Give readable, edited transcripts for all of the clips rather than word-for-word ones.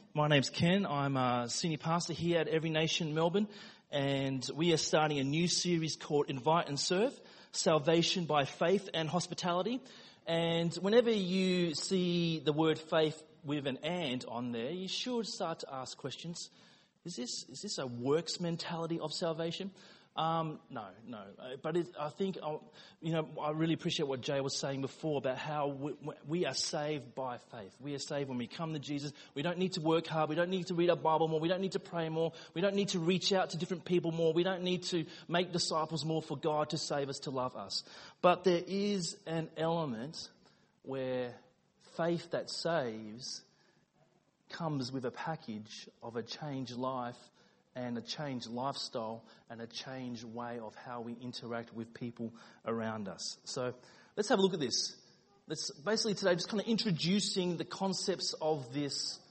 My name's Ken. I'm a senior pastor here at Every Nation Melbourne, and we are starting a new series called Invite and Serve, Salvation by Faith and Hospitality. And whenever you see the word faith with an and on there, you should start to ask questions. Is this a works mentality of salvation? No. But I think, I really appreciate what Jay was saying before about how we are saved by faith. We are saved when we come to Jesus. We don't need to work hard. We don't need to read our Bible more. We don't need to pray more. We don't need to reach out to different people more. We don't need to make disciples more for God to save us, to love us. But there is an element where faith that saves comes with a package of a changed life and a changed lifestyle and a changed way of how we interact with people around us. So let's have a look at this. Let's basically today just kind of introducing the concepts of this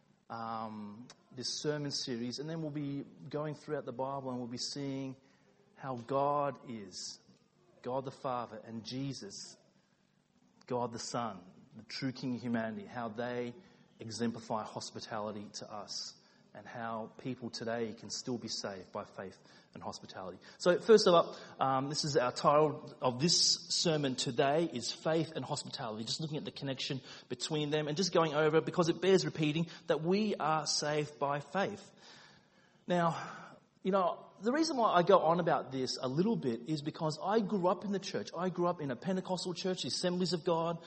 sermon series, and then we'll be going throughout the Bible and we'll be seeing how God is, God the Father, and Jesus, God the Son, the true King of humanity, how they exemplify hospitality to us, and how people today can still be saved by faith and hospitality. So first of all, this is our title of this sermon today is Faith and Hospitality, just looking at the connection between them and just going over it because it bears repeating that we are saved by faith. Now, the reason why I go on about this a little bit is because I grew up in the church. I grew up in a Pentecostal church, the Assemblies of God,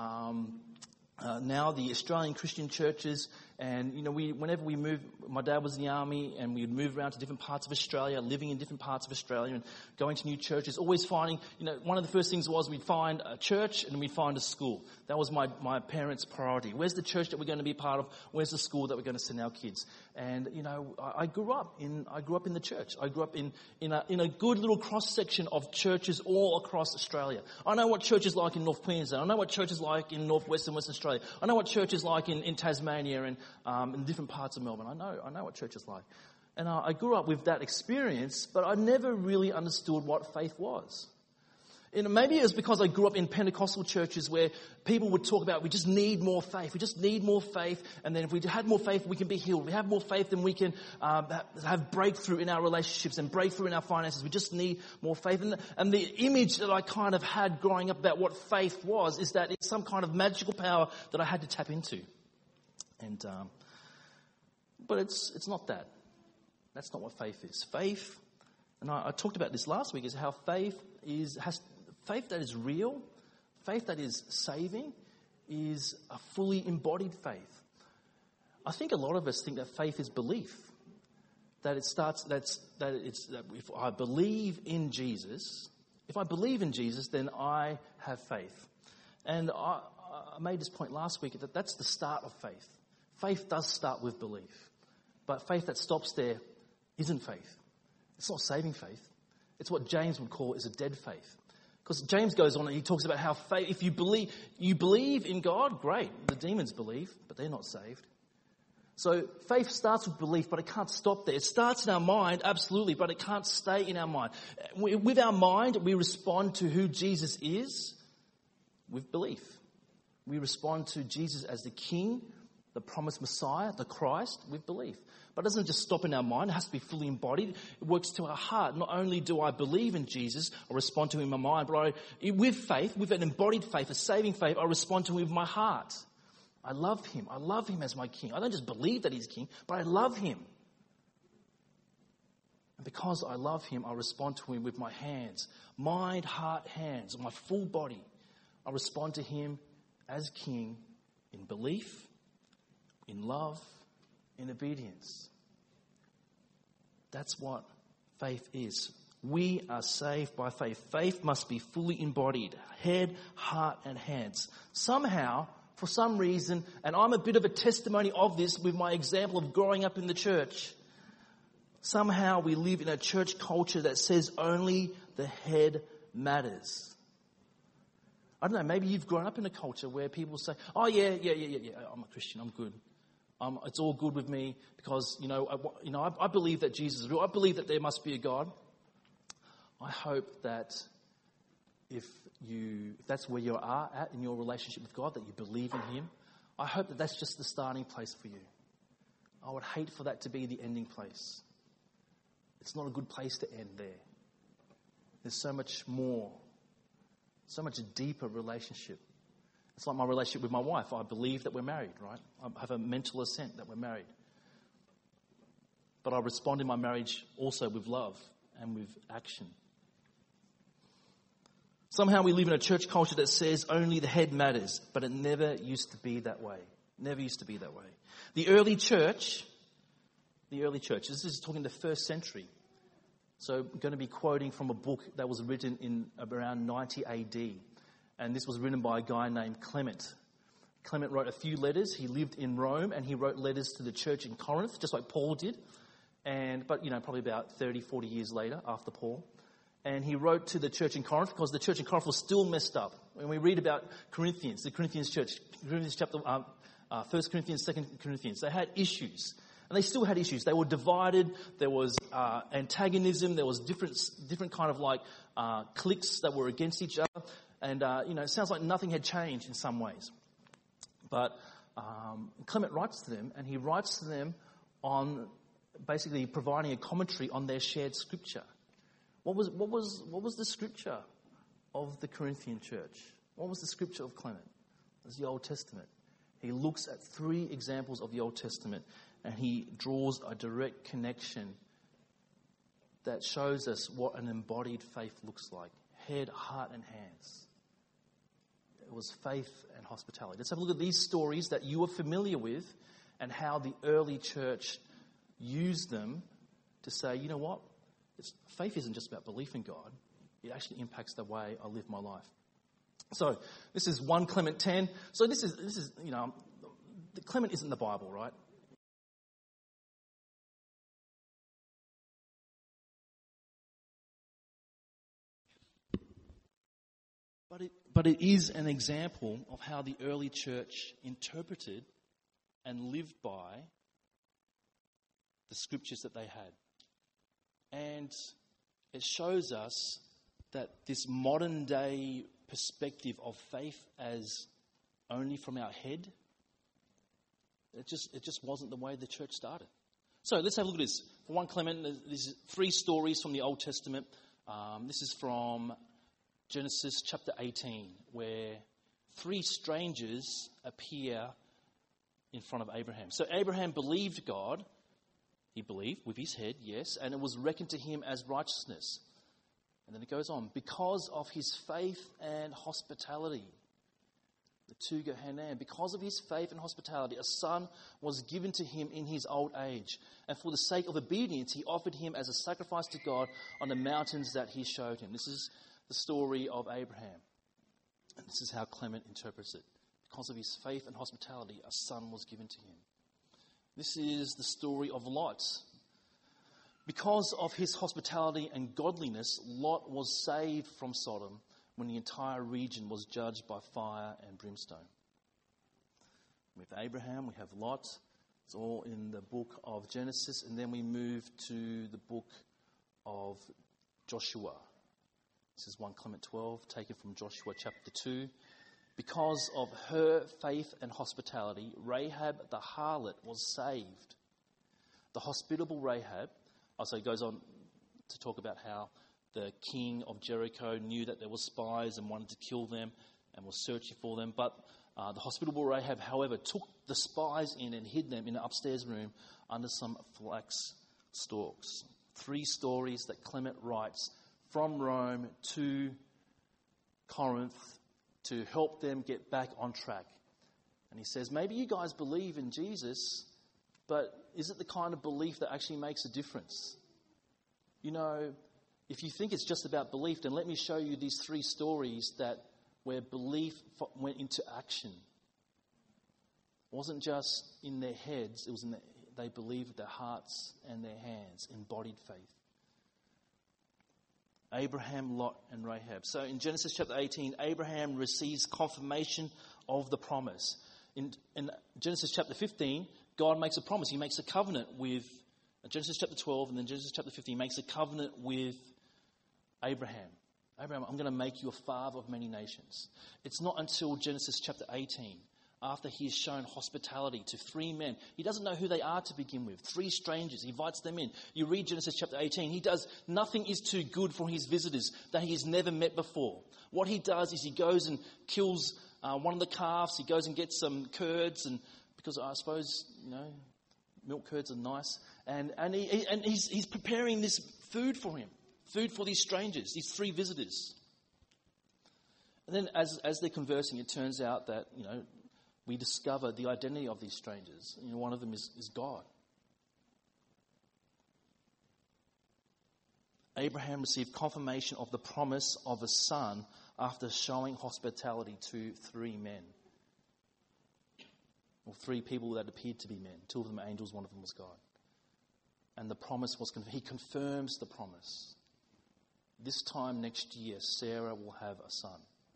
now the Australian Christian churches, and whenever we moved, my dad was in the army, and we'd move around to different parts of Australia, living in different parts of Australia, and going to new churches. Always finding, one of the first things was we'd find a church and we'd find a school. That was my parents' priority. Where's the church that we're going to be part of? Where's the school that we're going to send our kids? And I grew up in the church. I grew up in a good little cross section of churches all across Australia. I know what church is like in North Queensland. I know what church is like in Northwest and West Australia. I know what church is like in Tasmania and in different parts of Melbourne. I know what church is like. And I grew up with that experience, but I never really understood what faith was. Maybe it was because I grew up in Pentecostal churches where people would talk about we just need more faith. We just need more faith. And then if we had more faith, we can be healed. If we have more faith, then we can have breakthrough in our relationships and breakthrough in our finances. We just need more faith. And the image that I kind of had growing up about what faith was is that it's some kind of magical power that I had to tap into. And but it's not that. That's not what faith is. Faith, and I talked about this last week, is how faith that is real, faith that is saving, is a fully embodied faith. I think a lot of us think that faith is belief. That if I believe in Jesus, then I have faith. And I made this point last week that that's the start of faith. Faith does start with belief. But faith that stops there isn't faith. It's not saving faith. It's what James would call is a dead faith. Because James goes on and he talks about how faith, if you believe in God, great. The demons believe, but they're not saved. So faith starts with belief, but it can't stop there. It starts in our mind, absolutely, but it can't stay in our mind. With our mind, we respond to who Jesus is with belief. We respond to Jesus as the King, the promised Messiah, the Christ, with belief. But it doesn't just stop in our mind. It has to be fully embodied. It works to our heart. Not only do I believe in Jesus, I respond to him in my mind, but with faith, with an embodied faith, a saving faith, I respond to him with my heart. I love him. I love him as my King. I don't just believe that he's King, but I love him. And because I love him, I respond to him with my hands, mind, heart, hands, my full body. I respond to him as King in belief, in love, in obedience. That's what faith is. We are saved by faith. Faith must be fully embodied, head, heart, and hands. Somehow, for some reason, and I'm a bit of a testimony of this with my example of growing up in the church, somehow we live in a church culture that says only the head matters. I don't know, maybe you've grown up in a culture where people say, oh yeah, I'm a Christian, I'm good. It's all good with me because, I believe that Jesus is real. I believe that there must be a God. I hope that if that's where you are at in your relationship with God, that you believe in him, I hope that that's just the starting place for you. I would hate for that to be the ending place. It's not a good place to end there. There's so much more, so much deeper relationship. It's like my relationship with my wife. I believe that we're married, right? I have a mental assent that we're married. But I respond in my marriage also with love and with action. Somehow we live in a church culture that says only the head matters, but it never used to be that way. Never used to be that way. The early church, this is talking the first century. So I'm going to be quoting from a book that was written in around 90 AD. And this was written by a guy named Clement. Clement wrote a few letters. He lived in Rome and he wrote letters to the church in Corinth, just like Paul did. But probably about 30, 40 years later after Paul. And he wrote to the church in Corinth because the church in Corinth was still messed up. When we read about Corinthians, the Corinthians church, Corinthians chapter, 1 Corinthians, 2 Corinthians, they had issues. And they still had issues. They were divided. There was antagonism. There was different kind of like cliques that were against each other. And, it sounds like nothing had changed in some ways. But Clement writes to them, and he writes to them on basically providing a commentary on their shared scripture. What was the scripture of the Corinthian church? What was the scripture of Clement? It was the Old Testament. He looks at 3 examples of the Old Testament, and he draws a direct connection that shows us what an embodied faith looks like. Head, heart, and hands. It was faith and hospitality. Let's have a look at these stories that you are familiar with and how the early church used them to say, you know what? Faith isn't just about belief in God. It actually impacts the way I live my life. So this is 1 Clement 10. So this is Clement isn't the Bible, right? But it is an example of how the early church interpreted and lived by the scriptures that they had. And it shows us that this modern day perspective of faith as only from our head, it just wasn't the way the church started. So let's have a look at this. For 1 Clement, there's 3 stories from the Old Testament. This is from Genesis chapter 18, where 3 strangers appear in front of Abraham. So Abraham believed God. He believed with his head, yes, and it was reckoned to him as righteousness. And then it goes on. Because of his faith and hospitality. The 2 go hand in hand. Because of his faith and hospitality, a son was given to him in his old age. And for the sake of obedience, he offered him as a sacrifice to God on the mountains that he showed him. This is the story of Abraham. And this is how Clement interprets it. Because of his faith and hospitality, a son was given to him. This is the story of Lot. Because of his hospitality and godliness, Lot was saved from Sodom when the entire region was judged by fire and brimstone. With Abraham, we have Lot. It's all in the book of Genesis. And then we move to the book of Joshua. This is 1 Clement 12, taken from Joshua chapter 2. Because of her faith and hospitality, Rahab the harlot was saved. The hospitable Rahab, so he goes on to talk about how the king of Jericho knew that there were spies and wanted to kill them and was searching for them. But the hospitable Rahab, however, took the spies in and hid them in an upstairs room under some flax stalks. 3 stories that Clement writes from Rome to Corinth to help them get back on track. And he says, maybe you guys believe in Jesus, but is it the kind of belief that actually makes a difference? If you think it's just about belief, then let me show you these 3 stories where belief went into action. It wasn't just in their heads, it was they believed with their hearts and their hands, embodied faith. Abraham, Lot, and Rahab. So in Genesis chapter 18, Abraham receives confirmation of the promise. In Genesis chapter 15, God makes a promise. He makes a covenant with Genesis chapter 12, and then Genesis chapter 15 makes a covenant with Abraham. Abraham, I'm going to make you a father of many nations. It's not until Genesis chapter 18, after he has shown hospitality to 3 men. He doesn't know who they are to begin with. 3 strangers. He invites them in. You read Genesis chapter 18. He does nothing is too good for his visitors that he has never met before. What he does is he goes and kills one of the calves. He goes and gets some curds, and because I suppose, milk curds are nice. And he's preparing this food for him. Food for these strangers, these 3 visitors. And then as they're conversing, it turns out that, we discover the identity of these strangers. One of them is God. Abraham received confirmation of the promise of a son after showing hospitality to 3 men. Or 3 people that appeared to be men. 2 of them angels, 1 of them was God. And the promise was confirmed. He confirms the promise. This time next year, Sarah will have a son.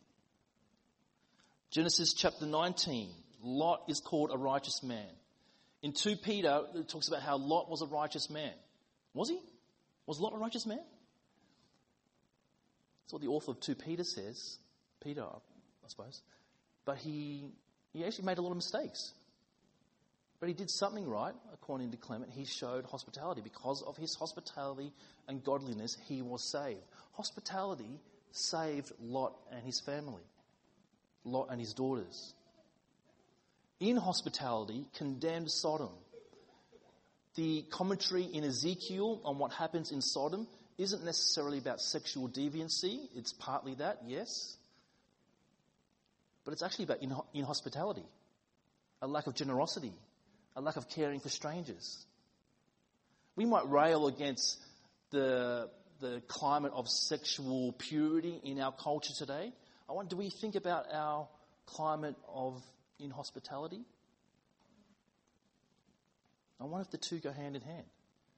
Genesis chapter 19, Lot is called a righteous man. In 2 Peter, it talks about how Lot was a righteous man. Was he? Was Lot a righteous man? That's what the author of 2 Peter says. Peter, I suppose. But he actually made a lot of mistakes. But he did something right, according to Clement. He showed hospitality. Because of his hospitality and godliness, he was saved. Hospitality saved Lot and his family. Lot and his daughters. Inhospitality condemned Sodom. The commentary in Ezekiel on what happens in Sodom isn't necessarily about sexual deviancy. It's partly that, yes. But it's actually about inhospitality, a lack of generosity, a lack of caring for strangers. We might rail against the climate of sexual purity in our culture today. I wonder, do we think about our climate of inhospitality? I wonder if the two go hand in hand.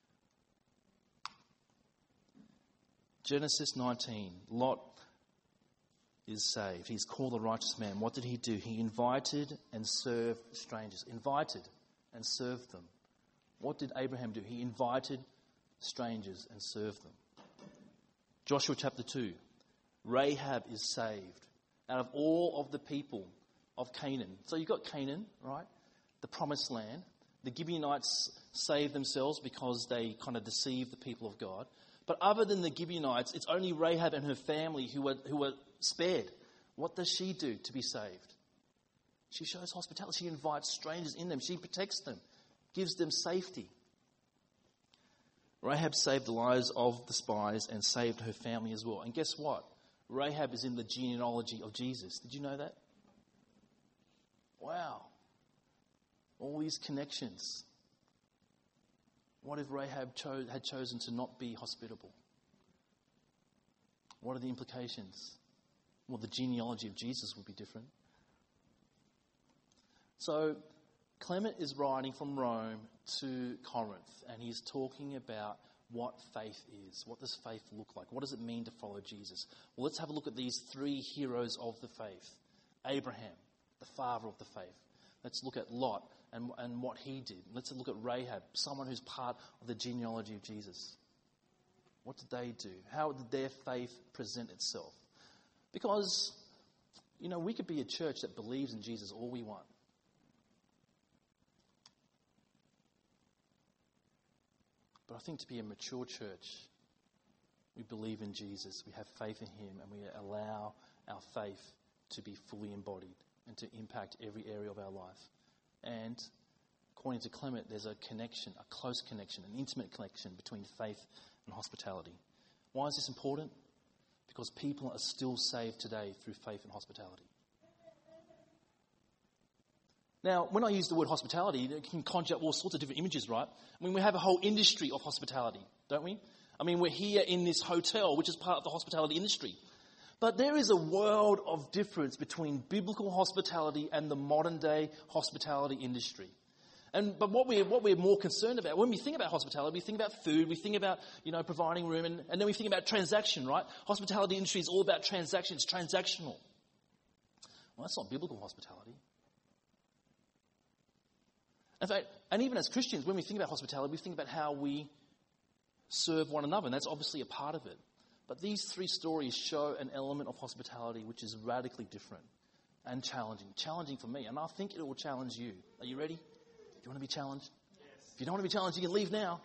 Genesis 19, Lot is saved. He's called a righteous man. What did he do? He invited and served strangers. Invited and served them. What did Abraham do? He invited strangers and served them. Joshua chapter 2, Rahab is saved out of all of the people of Canaan. So you've got Canaan, right? The promised land. The Gibeonites saved themselves because they kind of deceived the people of God. But other than the Gibeonites, it's only Rahab and her family who were spared. What does she do to be saved? She shows hospitality. She invites strangers in them. She protects them, gives them safety. Rahab saved the lives of the spies and saved her family as well. And guess what? Rahab is in the genealogy of Jesus. Did you know that? Wow. All these connections. What if Rahab had chosen to not be hospitable? What are the implications? Well, the genealogy of Jesus would be different. So, Clement is writing from Rome to Corinth, and he's talking about what faith is. What does faith look like? What does it mean to follow Jesus? Well, let's have a look at these 3 heroes of the faith. Abraham, the father of the faith. Let's look at Lot and what he did. Let's look at Rahab, someone who's part of the genealogy of Jesus. What did they do? How did their faith present itself? Because, we could be a church that believes in Jesus all we want. But I think to be a mature church, we believe in Jesus, we have faith in him, and we allow our faith to be fully embodied and to impact every area of our life. And according to Clement, there's a connection, a close connection, an intimate connection between faith and hospitality. Why is this important? Because people are still saved today through faith and hospitality. Now, when I use the word hospitality, it can conjure up all sorts of different images, right? I mean, we have a whole industry of hospitality, don't we? I mean, we're here in this hotel, which is part of the hospitality industry. But there is a world of difference between biblical hospitality and the modern day hospitality industry. But what we're more concerned about, when we think about hospitality, we think about food, we think about, providing room, and then we think about transaction, right? Hospitality industry is all about transactions, transactional. Well, that's not biblical hospitality. In fact, and even as Christians, when we think about hospitality, we think about how we serve one another, and that's obviously a part of it. But these 3 stories show an element of hospitality which is radically different. and challenging. Challenging for me, and I think it will challenge you. Are you ready? Do you want to be challenged? Yes. If you don't want to be challenged, you can leave now.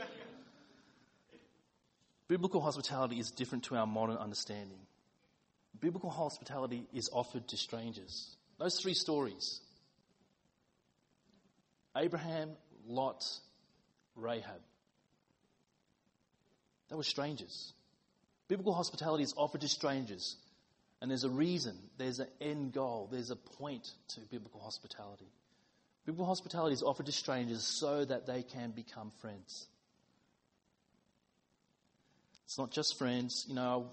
Biblical hospitality is different to our modern understanding. Biblical hospitality is offered to strangers. Those three stories: Abraham, Lot, Rahab. They were strangers. Biblical hospitality is offered to strangers. And there's a reason, there's an end goal, there's a point to biblical hospitality. Biblical hospitality is offered to strangers so that they can become friends. It's not just friends.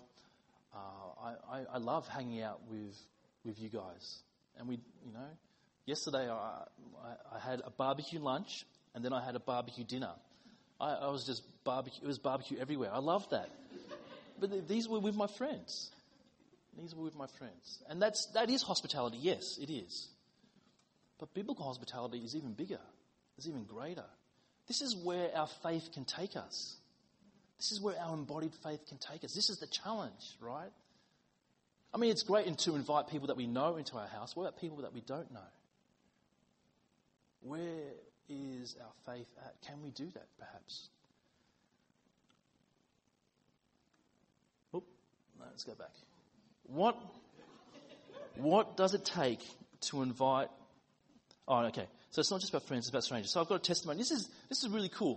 I love hanging out with you guys. And yesterday I had a barbecue lunch and then I had a barbecue dinner. I was just barbecue. It was barbecue everywhere. I love that. But these were with my friends. These were with my friends. And that is hospitality. Yes, it is. But biblical hospitality is even bigger. It's even greater. This is where our faith can take us. This is where our embodied faith can take us. This is the challenge, right? I mean, it's great to invite people that we know into our house. What about people that we don't know? Where is our faith at? Can we do that, perhaps? Let's go back. What does it take to invite? Oh, okay. So it's not just about friends; it's about strangers. So I've got a testimony. This is really cool.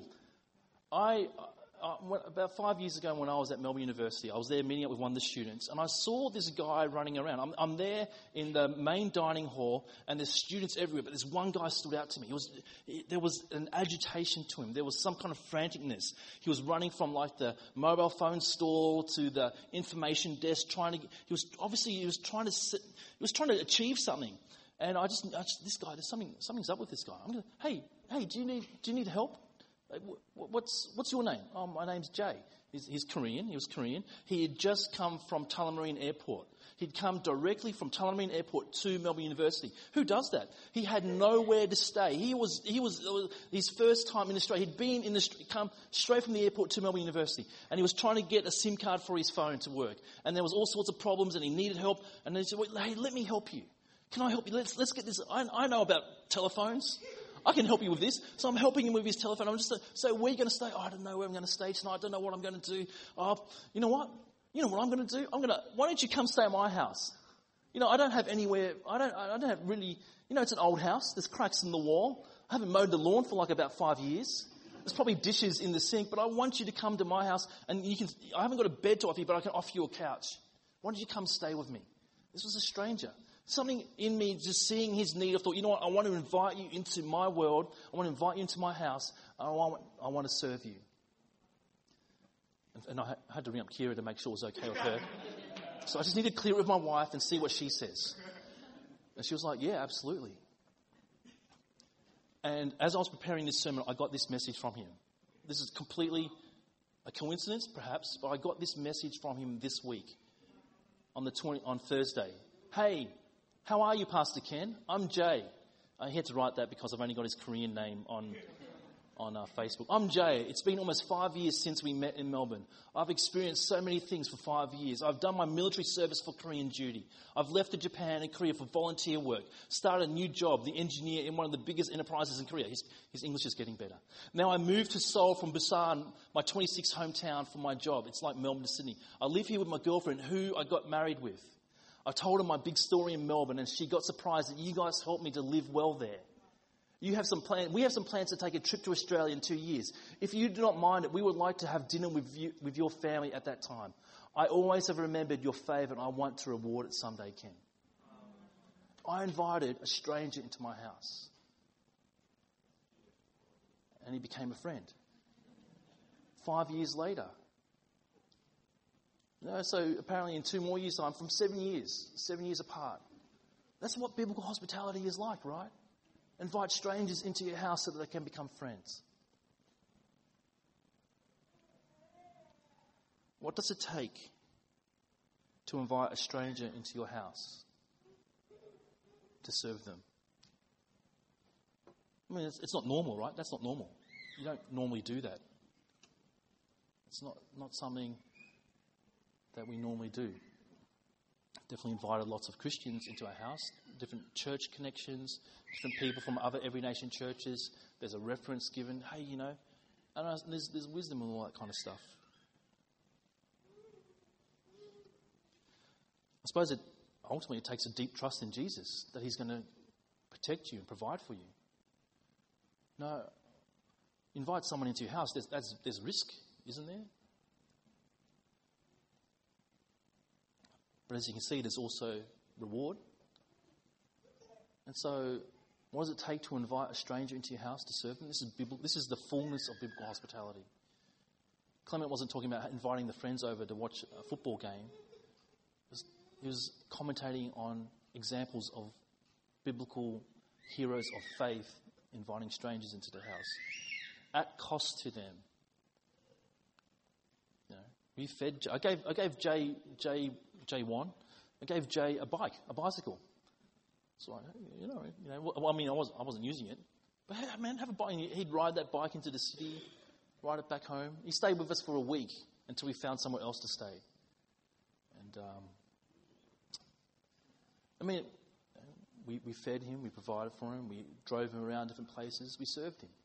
About 5 years ago, when I was at Melbourne University, I was there meeting up with one of the students, and I saw this guy running around. I'm there in the main dining hall, and there's students everywhere, but this one guy stood out to me. There was an agitation to him. There was some kind of franticness. He was running from like the mobile phone stall to the information desk, he was trying to achieve something. And this guy, something's up with this guy. Hey, do you need help? What's your name? Oh, my name's Jay. He's Korean. He was Korean. He had just come from Tullamarine Airport. He'd come directly from Tullamarine Airport to Melbourne University. Who does that? He had nowhere to stay. He was his first time in Australia. He'd come straight from the airport to Melbourne University, and he was trying to get a SIM card for his phone to work. And there was all sorts of problems, and he needed help. And then he said, "Hey, let me help you. Can I help you? Let's get this. I know about telephones. I can help you with this." So I'm helping him with his telephone. I'm just so where are you going to stay? Oh, I don't know where I'm going to stay tonight. I don't know what I'm going to do. You know what? You know what I'm going to do? Why don't you come stay at my house? I don't have anywhere. I don't have really. It's an old house. There's cracks in the wall. I haven't mowed the lawn for like about 5 years. There's probably dishes in the sink. But I want you to come to my house, and I haven't got a bed to offer you, but I can offer you a couch. Why don't you come stay with me? This was a stranger. Something in me just seeing his need. I thought, you know what? I want to invite you into my world. I want to invite you into my house. I want to serve you. And I had to ring up Kira to make sure it was okay with her. So I just need to clear it with my wife and see what she says. And she was like, yeah, absolutely. And as I was preparing this sermon, I got this message from him. This is completely a coincidence, perhaps, but I got this message from him this week on Thursday. Hey, how are you, Pastor Ken? I'm Jay. I had to write that because I've only got his Korean name on Facebook. I'm Jay. It's been almost 5 years since we met in Melbourne. I've experienced so many things for 5 years. I've done my military service for Korean duty. I've left to Japan and Korea for volunteer work. Started a new job, the engineer in one of the biggest enterprises in Korea. His English is getting better. Now I moved to Seoul from Busan, my 26th hometown, for my job. It's like Melbourne to Sydney. I live here with my girlfriend, who I got married with. I told her my big story in Melbourne, and she got surprised that you guys helped me to live well there. We have some plans to take a trip to Australia in 2 years. If you do not mind it, we would like to have dinner with your family at that time. I always have remembered your favour, and I want to reward it someday, Ken. I invited a stranger into my house, and he became a friend. 5 years later. So apparently in 2 more years' time, from 7 years apart. That's what biblical hospitality is like, right? Invite strangers into your house so that they can become friends. What does it take to invite a stranger into your house to serve them? I mean, it's not normal, right? That's not normal. You don't normally do that. It's not something that we normally do. Definitely invited lots of Christians into our house. different church connections, different people from other Every Nation churches. There's a reference given. Hey, you know, I don't know, there's wisdom and all that kind of stuff. I suppose it ultimately takes a deep trust in Jesus that he's going to protect you and provide for you. No, invite someone into your house. There's risk, isn't there? But as you can see, there's also reward. And so, what does it take to invite a stranger into your house to serve them? This is the fullness of biblical hospitality. Clement wasn't talking about inviting the friends over to watch a football game. He was commentating on examples of biblical heroes of faith inviting strangers into the house at cost to them. You know, we fed. I gave Jay one. I gave Jay a bicycle. So you know. Well, I mean, I wasn't using it, but hey, man, have a bike. He'd ride that bike into the city, ride it back home. He stayed with us for a week until we found somewhere else to stay. And I mean, we fed him, we provided for him, we drove him around different places, we served him.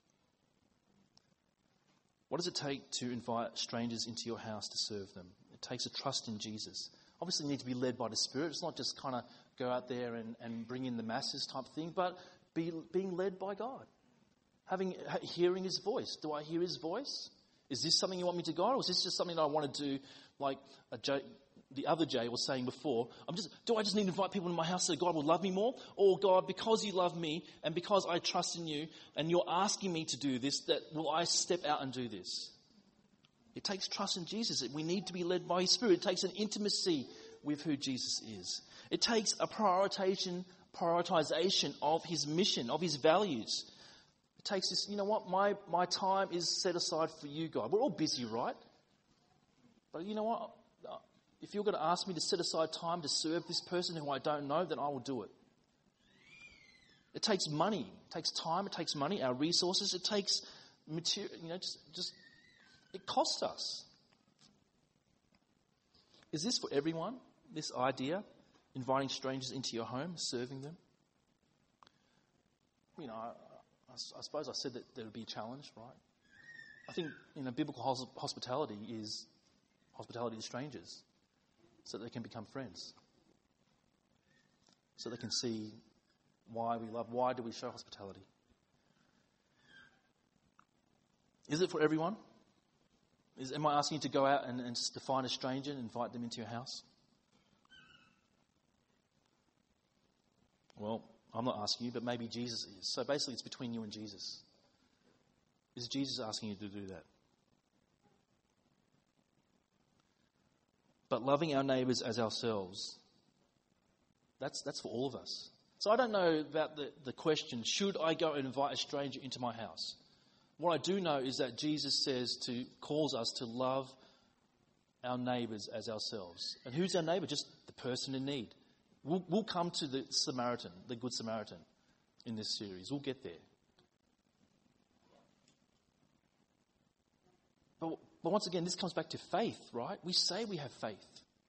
What does it take to invite strangers into your house to serve them? It takes a trust in Jesus. Obviously, you need to be led by the Spirit. It's not just kind of go out there and bring in the masses type thing, but being led by God. Hearing his voice. Do I hear his voice? Is this something you want me to go, or is this just something that I want to do like the other Jay was saying before? Do I just need to invite people into my house so God will love me more? Or God, because you love me and because I trust in you and you're asking me to do this, that will I step out and do this? It takes trust in Jesus. We need to be led by his Spirit. It takes an intimacy with who Jesus is. It takes a prioritization of his mission, of his values. It takes this, you know what, my time is set aside for you, God. We're all busy, right? But you know what? If you're going to ask me to set aside time to serve this person who I don't know, then I will do it. It takes money. It takes time. It takes money, our resources. It takes material, it costs us. Is this for everyone, this idea? Inviting strangers into your home, serving them? I suppose I said that there would be a challenge, right? I think, biblical hospitality is hospitality to strangers, so that they can become friends, so they can see why we love, why do we show hospitality. Is it for everyone? Am I asking you to go out and just to find a stranger and invite them into your house? Well, I'm not asking you, but maybe Jesus is. So basically it's between you and Jesus. Is Jesus asking you to do that? But loving our neighbours as ourselves, that's for all of us. So I don't know about the question, should I go and invite a stranger into my house? What I do know is that Jesus calls us to love our neighbours as ourselves. And who's our neighbour? Just the person in need. We'll come to the Samaritan, the Good Samaritan, in this series. We'll get there. But once again, this comes back to faith, right? We say we have faith.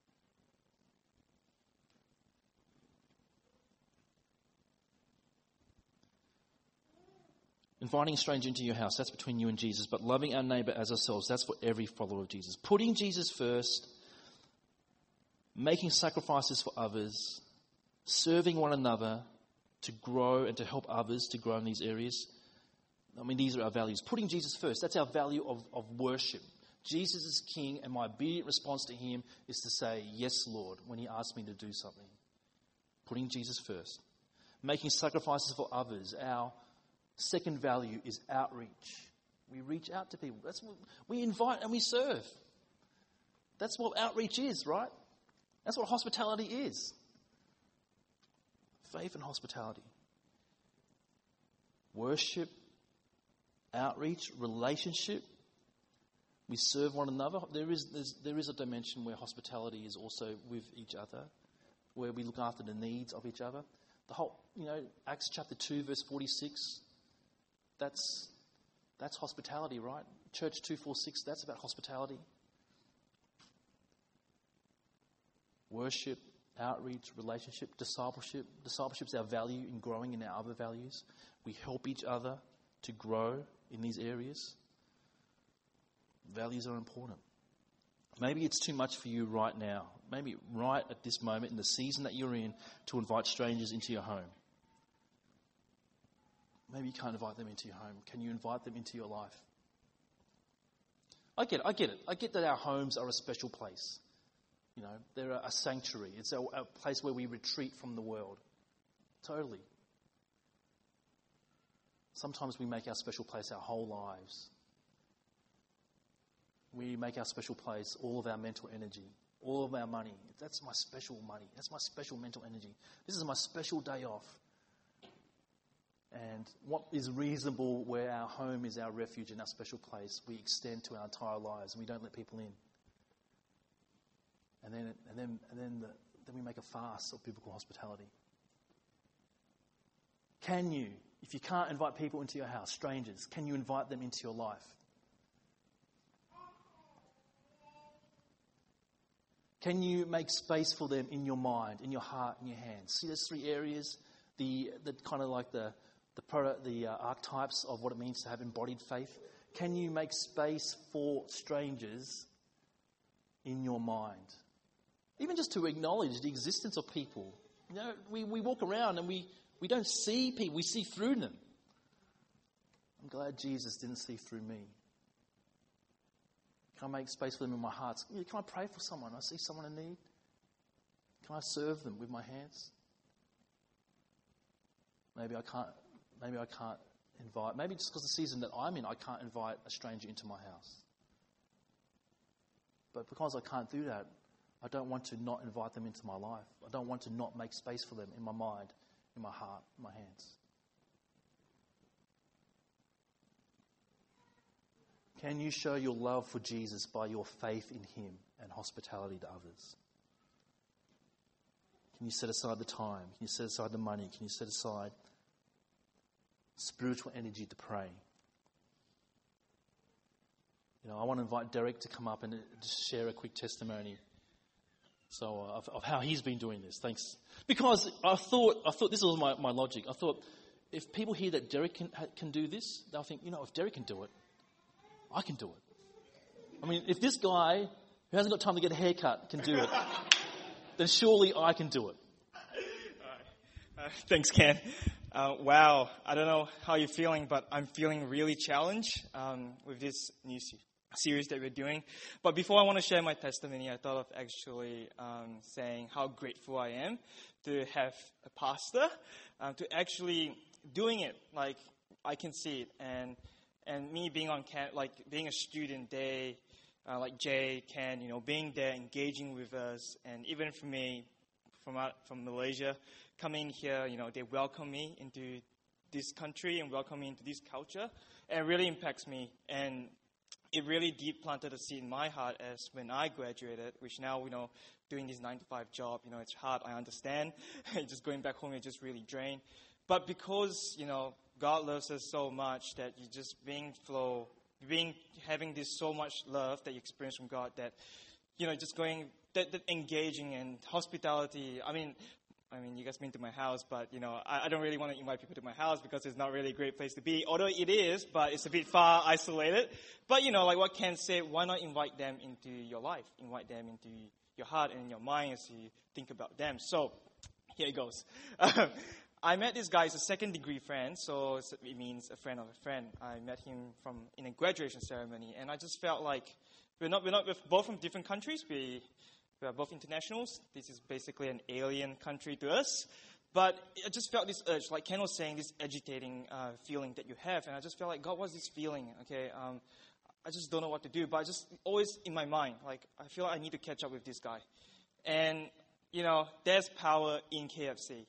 Inviting a stranger into your house, that's between you and Jesus. But loving our neighbour as ourselves, that's for every follower of Jesus. Putting Jesus first, making sacrifices for others, serving one another to grow and to help others to grow in these areas. I mean, these are our values. Putting Jesus first, that's our value of worship. Jesus is King, and my obedient response to him is to say, yes, Lord, when he asks me to do something. Putting Jesus first. Making sacrifices for others. Our second value is outreach. We reach out to people. That's what we invite and we serve. That's what outreach is, right? That's what hospitality is. Faith and hospitality. Worship, outreach, relationship. We serve one another. There is a dimension where hospitality is also with each other, where we look after the needs of each other. The whole, Acts chapter 2, verse 46, that's hospitality, right? Church 246, that's about hospitality. Worship, outreach, relationship, discipleship. Discipleship is our value in growing in our other values. We help each other to grow in these areas. Values are important. Maybe it's too much for you right now. Maybe right at this moment in the season that you're in to invite strangers into your home. Maybe you can't invite them into your home. Can you invite them into your life? I get it. I get that our homes are a special place. You know, they're a sanctuary. It's a place where we retreat from the world. Totally. Sometimes we make our special place our whole lives. We make our special place all of our mental energy, all of our money. That's my special money. That's my special mental energy. This is my special day off. And what is reasonable where our home is our refuge and our special place, we extend to our entire lives and we don't let people in. And then we make a farce of biblical hospitality. Can you, if you can't invite people into your house, strangers, can you invite them into your life? Can you make space for them in your mind, in your heart, in your hands? See, there's 3 areas, the kind of like the archetypes of what it means to have embodied faith. Can you make space for strangers in your mind? Even just to acknowledge the existence of people. You know, we walk around and we don't see people, we see through them. I'm glad Jesus didn't see through me. Can I make space for them in my heart? Can I pray for someone? I see someone in need. Can I serve them with my hands? Maybe I can't invite, maybe just because the season that I'm in, I can't invite a stranger into my house. But because I can't do that, I don't want to not invite them into my life. I don't want to not make space for them in my mind, in my heart, in my hands. Can you show your love for Jesus by your faith in him and hospitality to others? Can you set aside the time? Can you set aside the money? Can you set aside spiritual energy to pray? You know, I want to invite Derek to come up and just share a quick testimony. So of how he's been doing this. Thanks. Because I thought this was my logic. I thought if people hear that Derek can do this, they'll think, you know, if Derek can do it, I can do it. I mean, if this guy who hasn't got time to get a haircut can do it, then surely I can do it. Thanks, Ken. Wow, I don't know how you're feeling, but I'm feeling really challenged with this new series that we're doing. But before I want to share my testimony, I thought of actually saying how grateful I am to have a pastor, to actually doing it. Like, I can see it. And me being on camp, like being a student day, like Jay, Ken, you know, being there, engaging with us, and even for me, from Malaysia, coming here, you know, they welcome me into this country and welcome me into this culture, and it really impacts me. And it really deep planted a seed in my heart as when I graduated, which now, you know, doing this 9-to-5 job, you know, it's hard, I understand. Just going back home, it just really drained. But because, you know, God loves us so much that you just having this so much love that you experience from God that, you know, just going, that engaging in hospitality. I mean, you guys been to my house, but, you know, I don't really want to invite people to my house because it's not really a great place to be. Although it is, but it's a bit far isolated. But, you know, like what Ken said, why not invite them into your life? Invite them into your heart and your mind as you think about them. So, here it goes. I met this guy, he's a second-degree friend, so it means a friend of a friend. I met him in a graduation ceremony, and I just felt like we're both from different countries. We are both internationals. This is basically an alien country to us. But I just felt this urge, like Ken was saying, this agitating feeling that you have. And I just felt like, God, what's this feeling? Okay, I just don't know what to do. But I just always in my mind, like, I feel like I need to catch up with this guy. And, you know, there's power in KFC.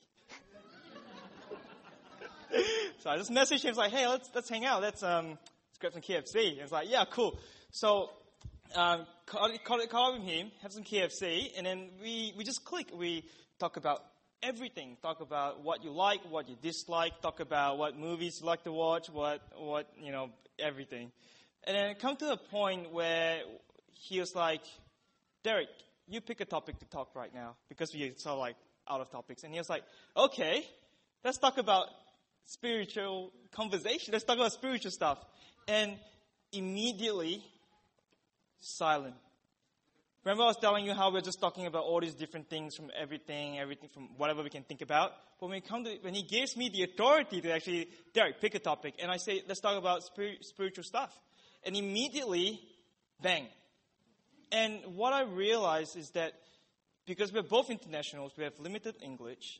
So I just messaged him. I was like, hey, let's hang out. Let's grab some KFC. And it's like, yeah, cool. So call up with him, have some KFC, and then we just click. We talk about everything. Talk about what you like, what you dislike. Talk about what movies you like to watch, what you know, everything. And then it come to a point where he was like, Derek, you pick a topic to talk right now because we are so like out of topics. And he was like, okay, let's talk about spiritual conversation. Let's talk about spiritual stuff. And immediately, silent. Remember I was telling you how we're just talking about all these different things from everything from whatever we can think about. But when he gives me the authority to actually, Derek, pick a topic, and I say, let's talk about spiritual stuff. And immediately, bang. And what I realized is that because we're both internationals, we have limited English,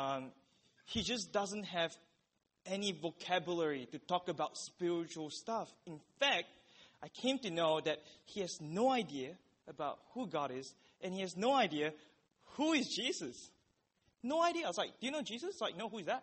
he just doesn't have any vocabulary to talk about spiritual stuff. In fact, I came to know that he has no idea about who God is, and he has no idea who is Jesus. No idea. I was like, do you know Jesus? Like, no, who is that?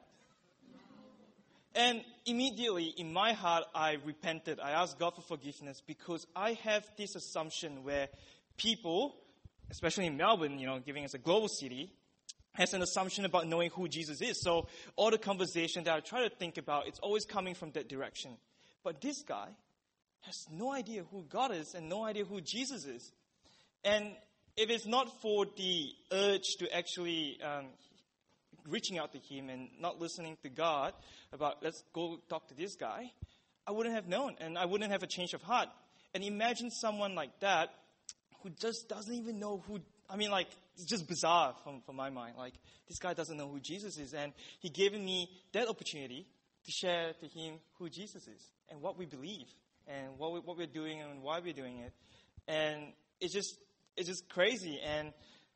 And immediately in my heart, I repented. I asked God for forgiveness because I have this assumption where people, especially in Melbourne, giving us a global city, has an assumption about knowing who Jesus is. So all the conversation that I try to think about, it's always coming from that direction. But this guy has no idea who God is and no idea who Jesus is. And if it's not for the urge to actually reaching out to him and not listening to God about, let's go talk to this guy, I wouldn't have known and I wouldn't have a change of heart. And imagine someone like that who just doesn't even know who, it's just bizarre from my mind. Like, this guy doesn't know who Jesus is. And he gave me that opportunity to share to him who Jesus is and what we believe and what we're doing and why we're doing it. And it's just crazy. And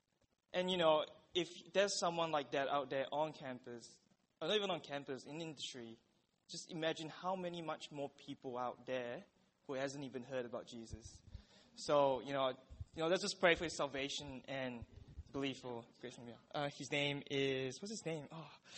if there's someone like that out there on campus, or not even on campus, in industry, just imagine how much more people out there who hasn't even heard about Jesus. So, let's just pray for his salvation and believe for grace from him. His name is, what's his name?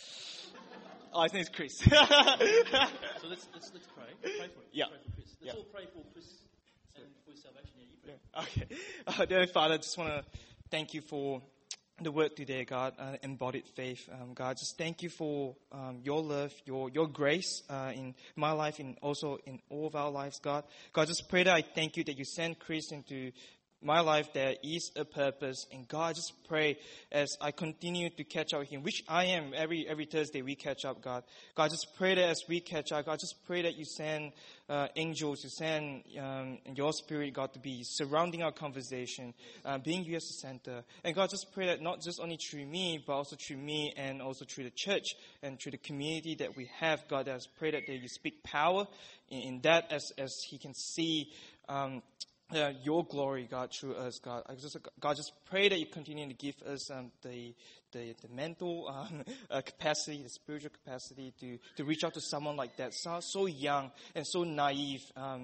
His name is Chris. So let's pray. Pray for him. Yeah. Pray for Chris. Let's all pray for Chris and for his salvation. Yeah, you pray. Okay. Dear Father, I just want to thank you for the word today, God, embodied faith. God, just thank you for your love, your grace in my life and also in all of our lives, God. God, just pray that I thank you that you send Chris into my life. There is a purpose. And God, I just pray as I continue to catch up with him, which I am every Thursday we catch up, God. God, just pray that as we catch up, God, just pray that you send angels, you send your spirit, God, to be surrounding our conversation, being you as the center. And God, just pray that not just only through me, but also through me and also through the church and through the community that we have, God, I just pray that you speak power in that as he can see your glory, God, through us, God. God, just pray that you continue to give us the mental capacity, the spiritual capacity to reach out to someone like that, so young and so naive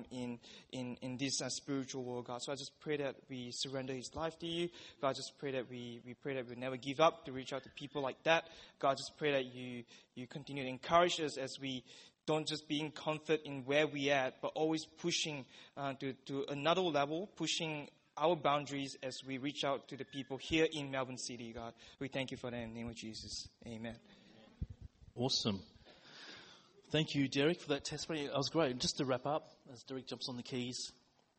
in this spiritual world, God. So I just pray that we surrender his life to you. God, just pray that we pray that we never give up to reach out to people like that. God, just pray that you continue to encourage us as we don't just be in comfort in where we at, but always pushing to another level, pushing our boundaries as we reach out to the people here in Melbourne City, God. We thank you for that in the name of Jesus. Amen. Awesome. Thank you, Derek, for that testimony. That was great. Just to wrap up, as Derek jumps on the keys,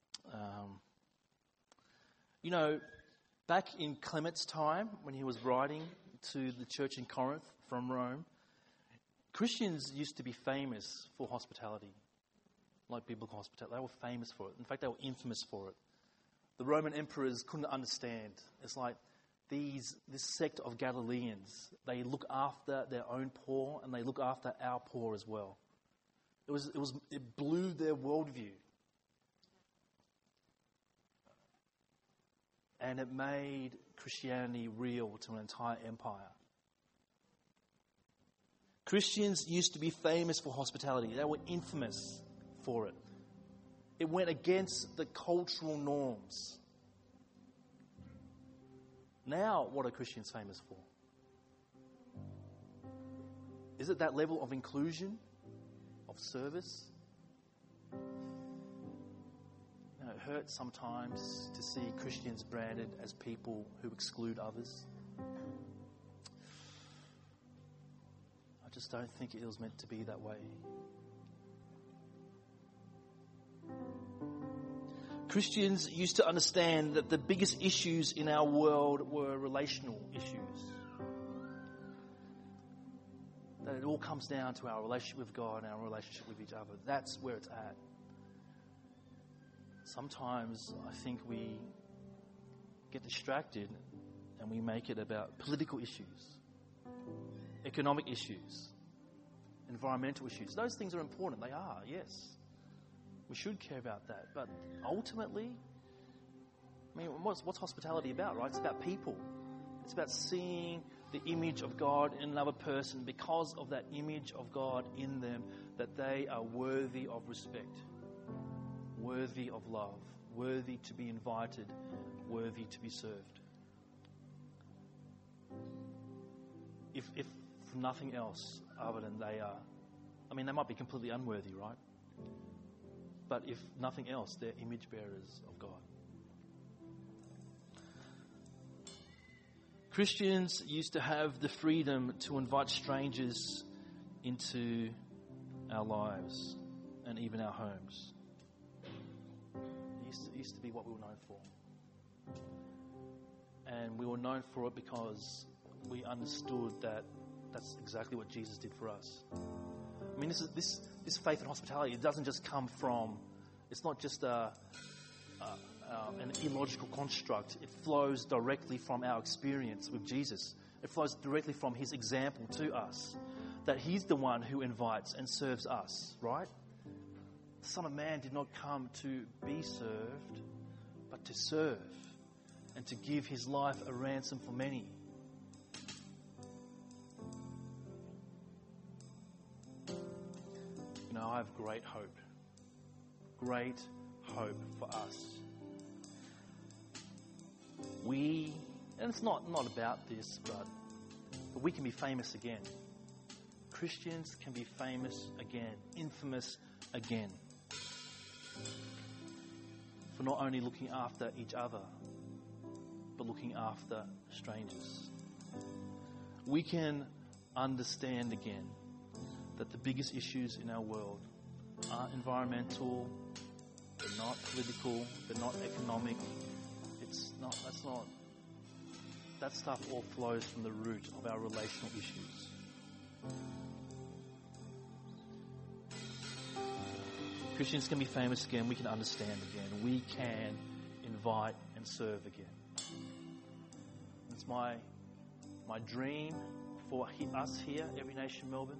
back in Clement's time, when he was writing to the church in Corinth from Rome, Christians used to be famous for hospitality, like biblical hospitality. They were famous for it. In fact, they were infamous for it. The Roman emperors couldn't understand. It's like this sect of Galileans, they look after their own poor and they look after our poor as well. It blew their worldview. And it made Christianity real to an entire empire. Christians used to be famous for hospitality. They were infamous for it. It went against the cultural norms. Now, what are Christians famous for? Is it that level of inclusion, of service? It hurts sometimes to see Christians branded as people who exclude others. I just don't think it was meant to be that way. Christians used to understand that the biggest issues in our world were relational issues. That it all comes down to our relationship with God and our relationship with each other. That's where it's at. Sometimes I think we get distracted and we make it about political issues, economic issues, environmental issues. Those things are important. They are, yes. We should care about that. But ultimately, I mean, what's hospitality about, right? It's about people. It's about seeing the image of God in another person, because of that image of God in them, that they are worthy of respect, worthy of love, worthy to be invited, worthy to be served. If for nothing else other than they might be completely unworthy, right? But if nothing else, they're image bearers of God. Christians used to have the freedom to invite strangers into our lives and even our homes. It used to be what we were known for. And we were known for it because we understood that that's exactly what Jesus did for us. I mean, this faith and hospitality, it doesn't just come from, it's not just an illogical construct. It flows directly from our experience with Jesus. It flows directly from his example to us, that he's the one who invites and serves us, right? The Son of Man did not come to be served, but to serve and to give his life a ransom for many. You know, I have great hope for us. And it's not about this, but we can be famous again. Christians can be famous again, infamous again, for not only looking after each other, but looking after strangers. We can understand again that the biggest issues in our world aren't environmental, they're not political, they're not economic. That stuff all flows from the root of our relational issues. Christians can be famous again, we can understand again, we can invite and serve again. It's my dream for us here, Every Nation Melbourne,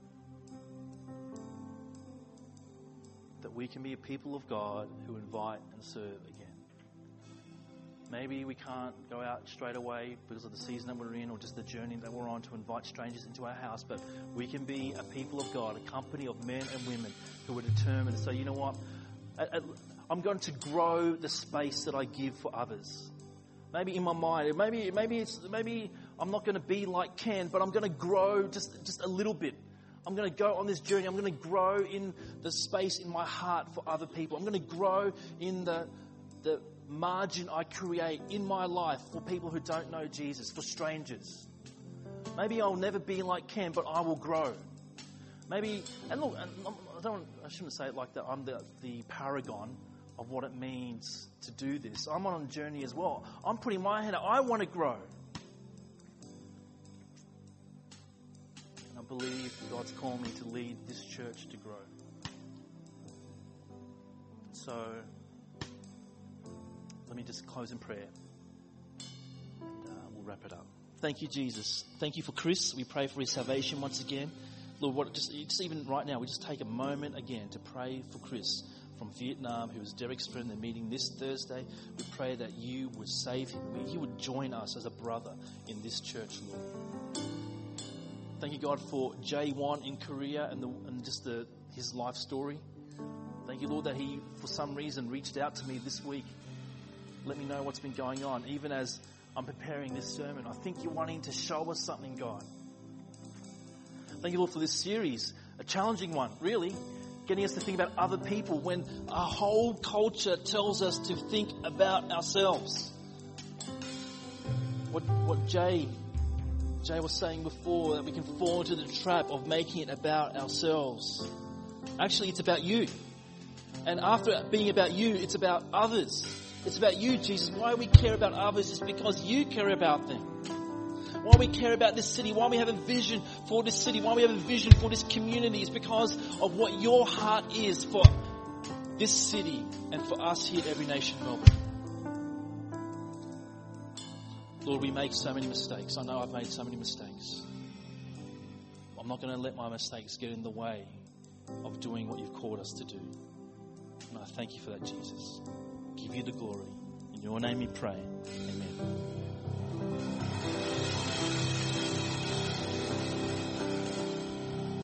that we can be a people of God who invite and serve again. Maybe we can't go out straight away because of the season that we're in or just the journey that we're on to invite strangers into our house, but we can be a people of God, a company of men and women who are determined to say, you know what, I'm going to grow the space that I give for others. Maybe in my mind, maybe I'm not going to be like Ken, but I'm going to grow just a little bit. I'm going to go on this journey. I'm going to grow in the space in my heart for other people. I'm going to grow in the margin I create in my life for people who don't know Jesus, for strangers. Maybe I'll never be like Ken, but I will grow. Maybe, and look, I shouldn't say it like that. I'm the paragon of what it means to do this. I'm on a journey as well. I'm putting my hand out. I want to grow. And I believe God's called me to lead this church to grow. So, let me just close in prayer. And we'll wrap it up. Thank you, Jesus. Thank you for Chris. We pray for his salvation once again. Lord, just even right now, we just take a moment again to pray for Chris from Vietnam, who is Derek's friend. They're meeting this Thursday. We pray that you would save him. He would join us as a brother in this church, Lord. Thank you, God, for Jae-won in Korea and just his life story. Thank you, Lord, that he, for some reason, reached out to me this week. Let me know what's been going on. Even as I'm preparing this sermon, I think you're wanting to show us something, God. Thank you, Lord, for this series, a challenging one, really, getting us to think about other people when our whole culture tells us to think about ourselves. What Jay was saying before, that we can fall into the trap of making it about ourselves. Actually, it's about you. And after being about you, it's about others. It's about you, Jesus. Why we care about others is because you care about them. Why we care about this city, why we have a vision for this city, why we have a vision for this community is because of what your heart is for this city and for us here at Every Nation Melbourne. Lord, we make so many mistakes. I know I've made so many mistakes. I'm not going to let my mistakes get in the way of doing what you've called us to do. And I thank you for that, Jesus. Give you the glory. In your name we pray. Amen.